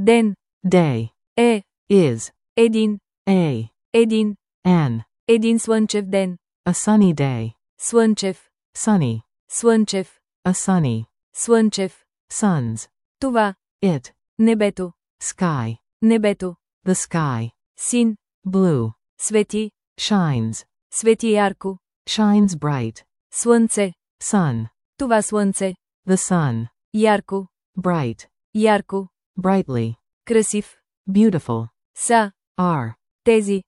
Ден. day, is, Един. an, Един слънчев ден. a sunny day, Слънчев. sunny, a sunny, Слънчев. suns, Това. it, Небето. sky, Небето. the sky, Син. blue, Свети. shines, Свети ярко. shines bright, Слънце. sun, Това слънце. the sun, Ярко. bright, Ярко. brightly, Красив. beautiful, Са. are, Тези.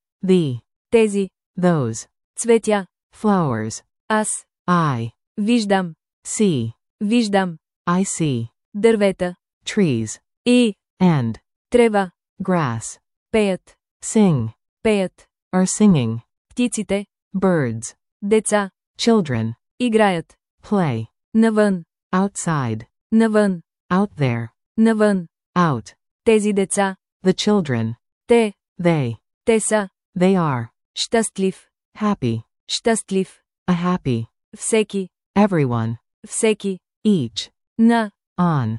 Тези. those, Цветя. flowers, Аз. I, Виждам. see, Виждам. I see, Дървета. trees, И. and, Трева. grass, Пеят. sing, Пеят. are singing, Птиците. birds, Деца. children, Играят. play, Навън. outside, Навън. out there, Навън. out, Тези деца. the children, Те. they са. are, Щастлив. happy, Щастлив. a happy, Всеки. everyone, Всеки. each, На. on,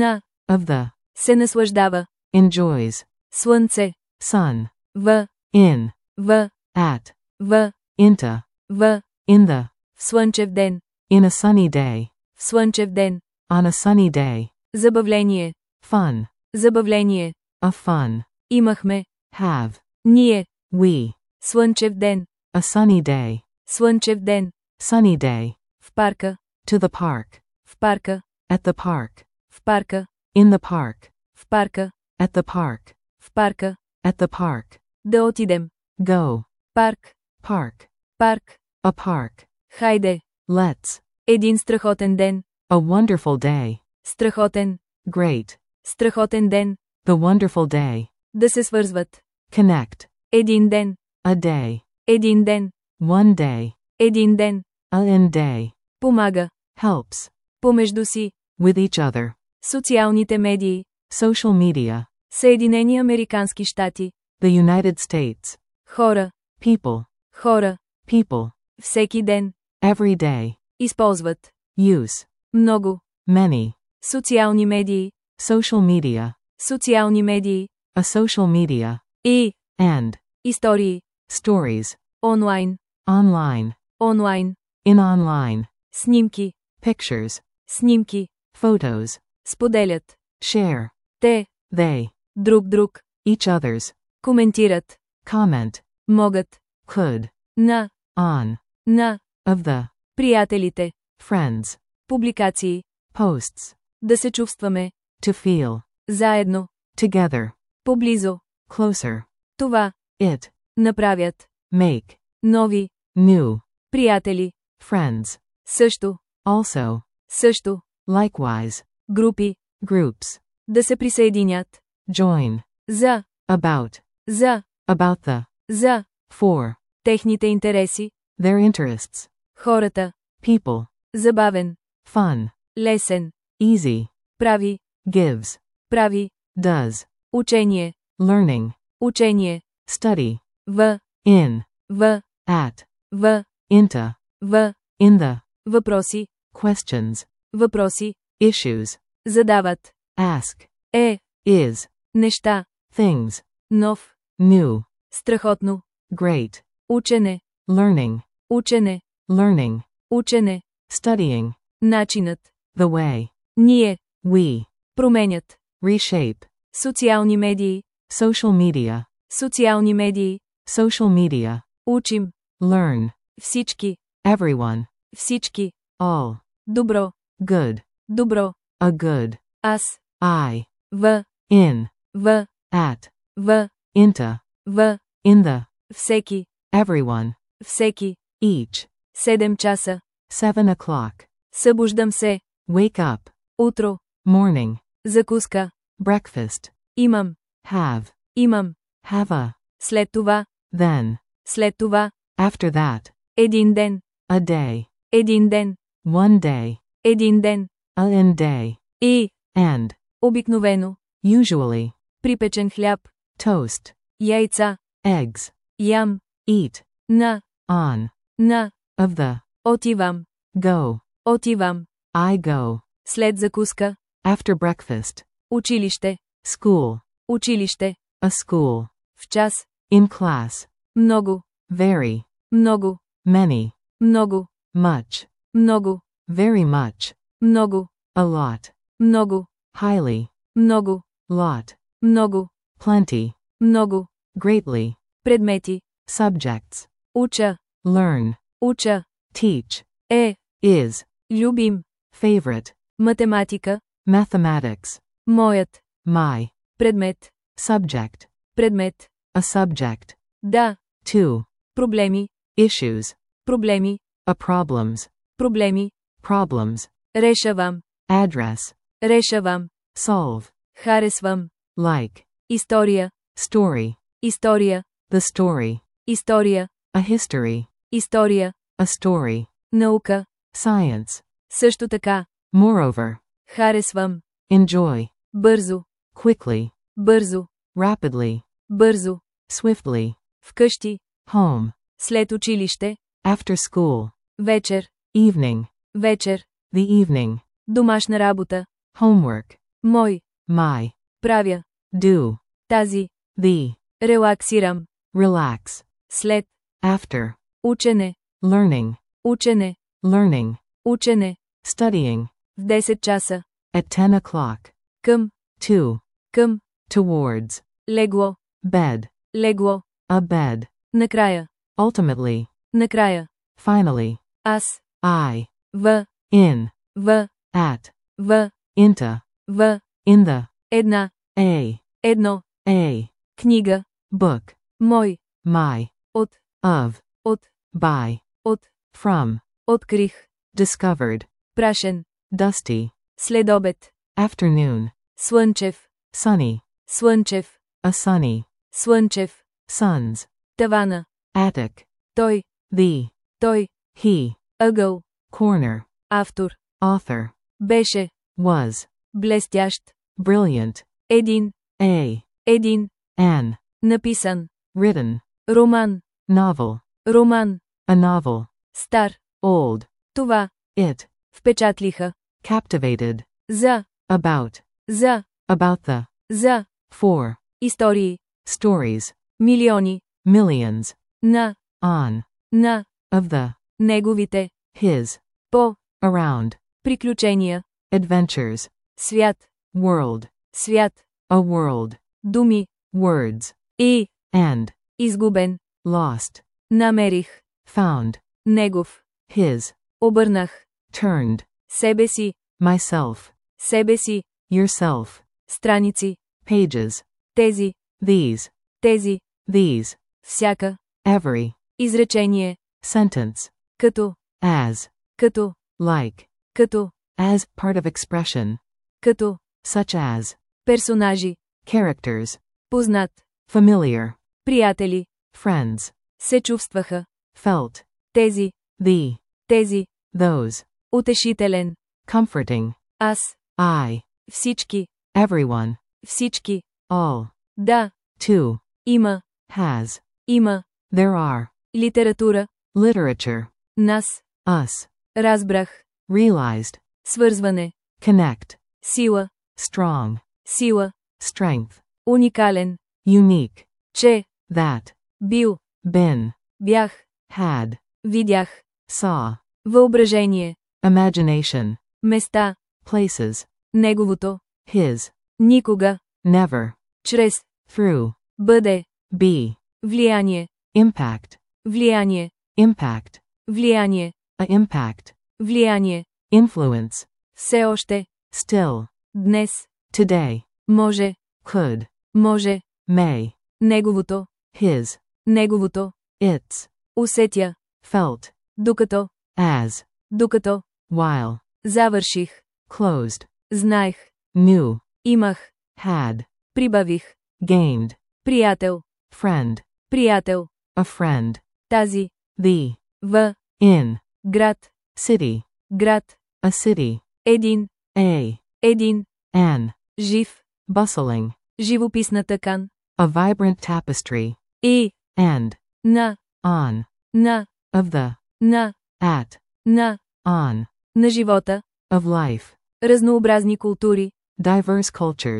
of the, Се наслаждава. enjoys, Слънце. sun, В. in, В. at, В. into, В. in the, В слънчев ден. in a sunny day, В слънчев ден. on a sunny day, Забавление. fun, Забавление. a fun, Имахме. have, Ние. we, Слънчев ден. a sunny day, Слънчев ден. sunny day, В парка. to the park, В парка. at the park, В парка. in the park, В парка. at the park, В парка. at the park, Да отидем. go, Парк. park, Парк. a park, Хайде. let's, Един страхотен ден. a wonderful day, Страхотен. great, Страхотен ден. the wonderful day, Да се свързват. connect, Един ден. a day, Един ден. one day, Един ден. an day, Помага. helps, Помежду си. with each other, Социалните медии. social media, Съединени американски щати. the United States, Хора. people, Хора. Всеки ден. every day, Използват. use, Много. many, Социални медии. social media, Социални медии. a social media, И. and, Истории. stories, Онлайн. online, Онлайн. in online, Снимки. pictures, Снимки. photos, Споделят. share, Те. they, Друг. each other's, Коментират. comment, Могат. could, На. on, На. of the, Приятелите. friends, Публикации. posts, Да се чувстваме. to feel, Заедно. together, Поблизо. closer, Това. it, Направят. make, Нови. new, Приятели. friends, Също. also, Също. likewise, Групи. groups, Да се присъединят. join, За. about the, За. for, Техните интереси. their interests, Хората. people, Забавен. fun, Лесен. easy, Прави. gives, Прави. does, Учение. learning, Учение. study, В. in, В. at, В. into, В. in the, Въпроси. questions, Въпроси. issues, Задават. ask, Is. Неща. things, Нов. new, Страхотно. great, Учене. learning, Учене. learning, Учене. studying, Начинът. the way, Ние. we, Променят. reshape, Социални медии. social media, Социални медии. social media, Учим. learn, Всички. everyone, Всички. all, Добро. good, Добро. a good, Аз. I, В. in, В. at, В. into, В. in the, Всеки. everyone, Всеки. each, 7 часа. 7 o'clock, Събуждам се. wake up, Утро. morning, Закуска. breakfast, Имам. have a, След това. then, След това. after that, Един ден. a day, Един ден. one day, Един ден. an day, И. and, Обикновено. usually, Припечен хляб. toast, Яйца. eggs, Ям. eat, На. on, На. of the, Отивам. go, Отивам. I go, След закуска. after breakfast, Училище. School. Училище. A school. В час. In class. Много. Very. Много. Many. Много. Much. Много. Very much. Много. A lot. Много. Highly. Много. Lot. Много. Plenty. Много. Greatly. Предмети. Subjects. Уча. Learn. Уча. Teach. Е. Is. Любим. Favorite. Математика. Mathematics. Моят. My. Предмет. Subject. Предмет. A subject. Да. To. Проблеми. Issues. Проблеми. A problems. Проблеми. Problems. Решавам. Address. Решавам. Solve. Харесвам. Like. История. Story. История. The story. История. A history. История. A story. Наука. Science. Също така. Moreover. Харесвам. Enjoy. Бързо. Quickly. Бързо. Rapidly. Бързо. Swiftly. Вкъщи. Home. След училище. After school. Вечер. Evening. Вечер. The evening. Домашна работа. Homework. Мой. My. Правя. Do. Тази. The. Релаксирам. Relax. След. After. Учене. Learning. Учене. Learning. Учене. Studying. В 10 часа. At 10 o'clock. Към. To. Към. Towards. Легло. Bed. Легло. A bed. Накрая. Ultimately. Накрая. Finally. Аз. I. В. In. В. At. В. Into. В. In the. Една. A. Едно. A. Книга. Book. Мой. My. От. Of. От. By. От. From. Открих. Discovered. Прашен. Dusty. Следобед. Afternoon. Слънчев. Sunny. Слънчев. A sunny. Слънчев. Suns. Тавана. Attic. Той. The. Той. He. Ъгъл. Corner. Автор. Author. Беше. Was. Блестящ. Brilliant. Един. A. Един. An. Написан. Written. Роман. Novel. Роман. A novel. Стар. Old. Това. It. Впечатлиха. Captivated. За. About. За. About the. За. For. Истории. Stories. Милиони. Millions. На. On. На. Of the. Неговите. His. По. Around. Приключения. Adventures. Свят. World. Свят. A world. Думи. Words. И. And. Изгубен. Lost. Намерих. Found. Негов. His. Обърнах. Turned. Себе си. Myself. Себе си. Yourself. Страници. Pages. Тези. These. Тези. These. Всяка. Every. Изречение. Sentence. Като. As. Като. Like. Като. As part of expression. Като. Such as. Персонажи. Characters. Познат. Familiar. Приятели. Friends. Се чувстваха. Felt. Тези. The. Тези. Those. Утешителен. Comforting. Аз. I. Всички. Everyone. Всички. All. Да. To. Има. Has. Има. There are. Литература. Literature. Нас. Us. Разбрах. Realized. Свързване. Connect. Сила. Strong. Сила. Strength. Уникален. Unique. Че. That. Бил. Been. Бях. Had. Видях. Saw. Въображение. Imagination. Места. Places. Неговото. His. Никога. Never. Чрез. Through. Бъде. Be. Влияние. Impact. Влияние. Impact. Влияние. A impact. Влияние. Influence. Все още. Still. Днес. Today. Може. Could. Може. May. Неговото. His. Неговото. Its. Усетя. Felt. Докато. As. Докато. While. Завърших. Closed. Знаех. Knew. Имах. Had. Прибавих. Gained. Приятел. Friend. Приятел. A friend. Тази. The. В. In. Град. City. Град. A city. Един. A. Един. An. Жив. Bustling. Живописна тъкан. A vibrant tapestry. И. And. На. On. На. Of the. На. At. На. On. На живота. Of life. Разнообразни култури. Diverse cultures.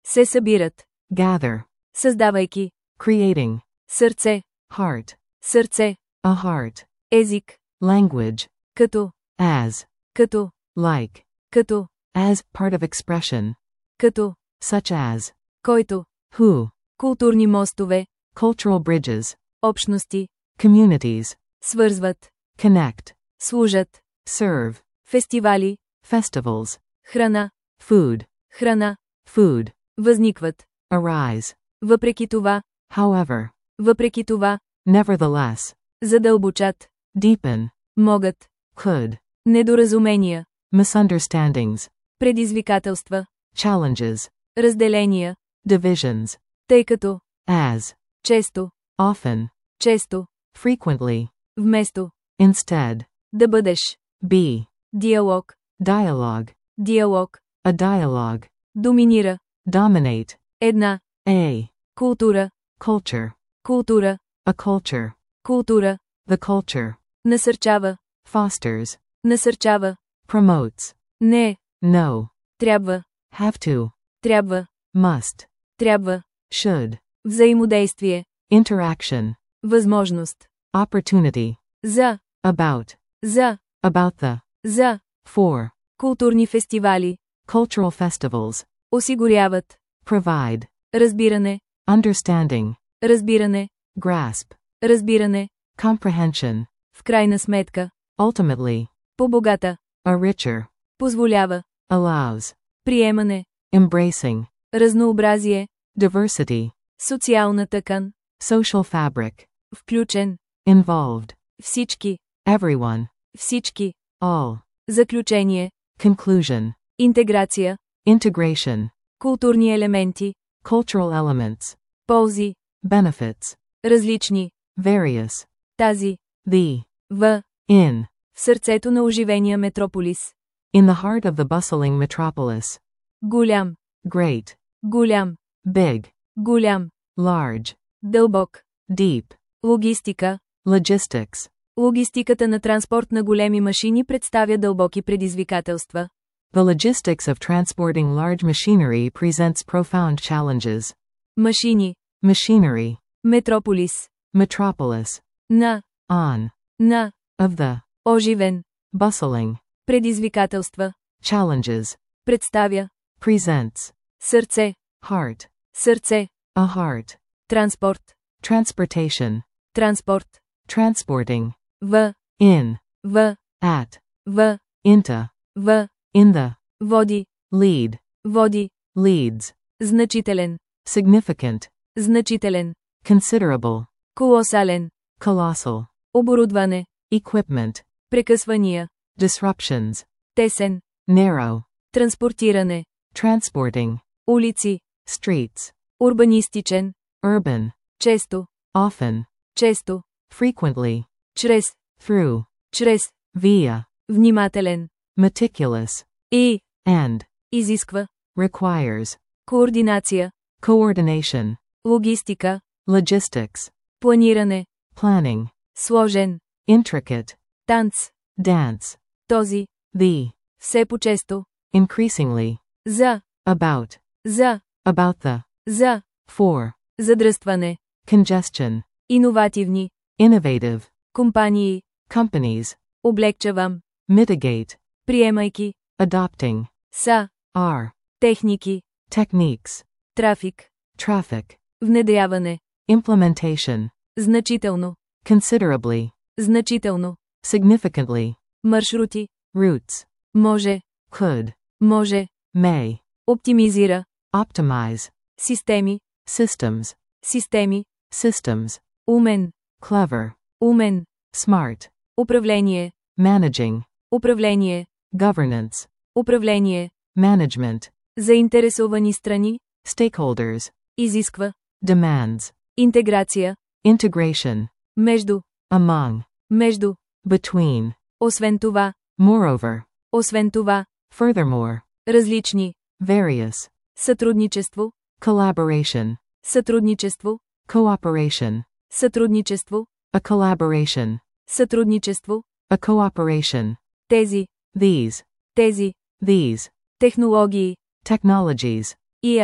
Се събират. gather, Създавайки. creating, Сърце. heart, Сърце. a heart, Език. language, Като. as, Като. like, Като. as, part of expression, Като. such as, Който. who, Културни мостове. cultural bridges, Общности. communities, Свързват. connect, Служат. serve, Фестивали. festivals, Храна. food, Храна. food, Възникват. arise, Въпреки това. however, Въпреки това. nevertheless, Задълбочат. deepen, Могат. could, Недоразумения. misunderstandings, Предизвикателства. challenges, Разделения. divisions, Тъй като. as, Често. often, Често. frequently, Вместо. instead, Да бъдеш. be, Диалог. dialogue, Диалог. a dialogue, Доминира. dominate, Една. a, Култура. culture, Култура. a culture, Култура. the culture, Насърчава. fosters, Насърчава. promotes, Не. no, Трябва. have to, Трябва. must, Трябва. should, Взаимодействие. interaction, Възможност. opportunity, За. about, За. the, За. for, Културни фестивали. cultural festivals, Осигуряват. provide, Разбиране. understanding, Разбиране. grasp, Разбиране. comprehension, В крайна сметка. ultimately, По-богата. a richer, Позволява. allows, Приемане. embracing, Разнообразие. diversity, Социална тъкан. social fabric, Включен. involved, Всички. everyone, Всички. all, Заключение. conclusion, Интеграция. integration, Културни елементи. cultural elements, Ползи. benefits, Различни. various, Тази. the, В. in, В сърцето на оживения метрополис. in the heart of the bustling metropolis, Голям. great, Голям. big, Голям. large, Дълбок. deep, Логистика. logistics, Логистиката на транспорт на големи машини представя дълбоки предизвикателства. the logistics of transporting large machinery presents profound challenges, Машини. machinery, Метрополис. metropolis, На. on, На. of the, Оживен. bustling, Предизвикателства. challenges, Представя. presents, Сърце. heart, Сърце. a heart, Транспорт. transportation, Транспорт. transporting, В. in, В. at, В. into, В. in the, Води. lead, Води. leads, Значителен. significant, Значителен. considerable, Колосален. colossal, Оборудване. equipment, Прекъсвания. disruptions, Тесен. narrow, Транспортиране. transporting, Улици. streets, Урбанистичен. urban, Често. often, Често. frequently, Чрез. through, Чрез. via, Внимателен. meticulous, И. and, Изисква. requires, Координация. coordination, Логистика. logistics, Планиране. planning, Сложен. intricate, Танц. dance, Този. the, Все по-често. increasingly, За. about, За. the, За. for, Задръстване. congestion, Иновативни. innovative, Компании. companies, Облегчавам. mitigate, Приемайки. adopting, Са. are, Техники. techniques, Трафик. traffic, Внедряване. implementation, Значително. considerably, Значително. significantly, Маршрути. routes, Може. could, Може. may, Оптимизира. optimize, Системи. systems, Системи. systems, Умен. clever, Умен. smart, Управление. managing, Управление. governance, Управление. management, Заинтересовани страни. stakeholders, Изисква. demands, Интеграция. integration, Между. among, Между. between, Освен това. moreover, Освен това. furthermore, Различни. various, Сътрудничество. collaboration, Сътрудничество. cooperation, Сътрудничество. a collaboration, Сътрудничество. a cooperation, Тези. these, Тези. these, Технологии. technologies, Ият.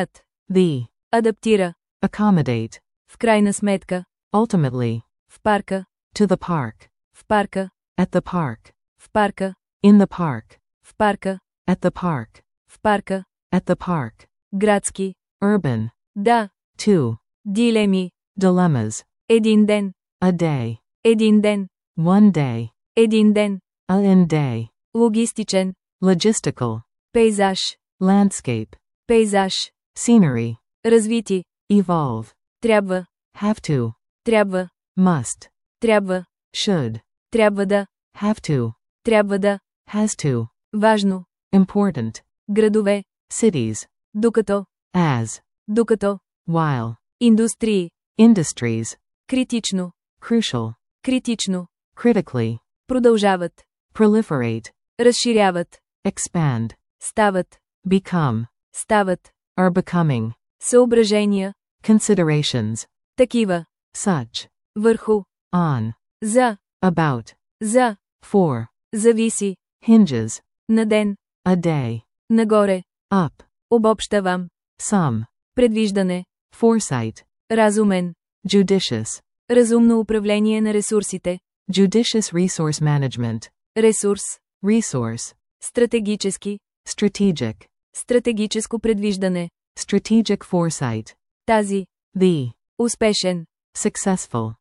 The. Адаптира. Accommodate. В крайна сметка. Ultimately. В парка. To the park. В парка. At the park. В парка. In the park. В парка. At the park. В парка. At the park. Градски. Urban. Да. Two. Дилеми. Dilemmas. Един ден. A day. Един ден. One day. Един ден. An day. Логистичен. Logistical. Пейзаж. Landscape. Пейзаж. Scenery. Развити. Evolve. Трябва. Have to. Трябва. Must. Трябва. Should. Трябва да. Have to. Трябва да. Has to. Важно. Important. Градове. Cities. Докато. As. Докато. While. Индустрии. Industries. Критично. Crucial. Критично. Critically. Продължават. Proliferate. Разширяват. Expand. Стават. Become. Стават. Are becoming. Съображения. Considerations. Такива. Such. Върху. On. За. About. За. For. Зависи. Hinges. На ден. A day. Нагоре. Up. Обобщавам. Some. Предвиждане. Foresight. Разумен. Judicious. Разумно управление на ресурсите. Judicious resource management. Ресурс. Resource. Стратегически. Strategic. Стратегическо предвиждане. Strategic foresight. Тази. The. Успешен. Successful.